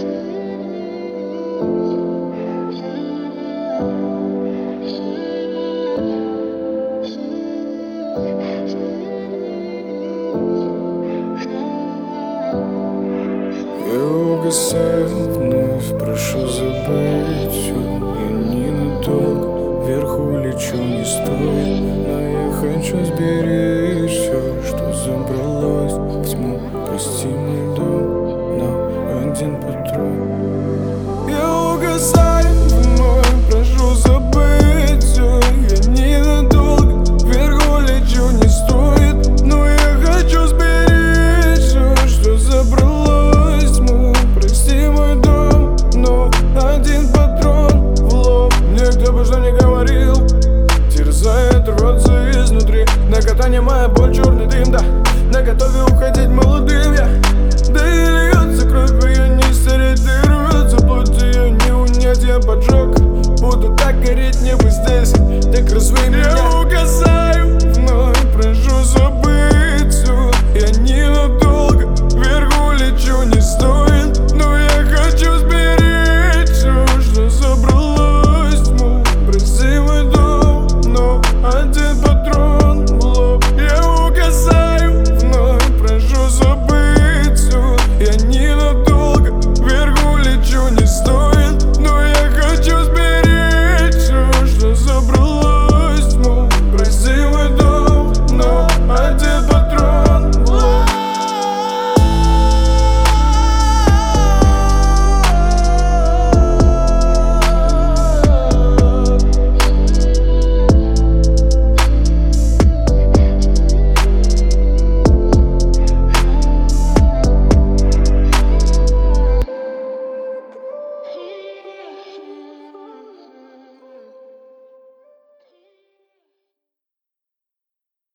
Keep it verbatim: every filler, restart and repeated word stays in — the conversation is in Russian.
Я угасаю вновь, прошу забыть все. Я ненадолго вверху лечу, не стоит. Но я хочу сберечь все, что забралось в тьму. Прости мой дом, но один патрон.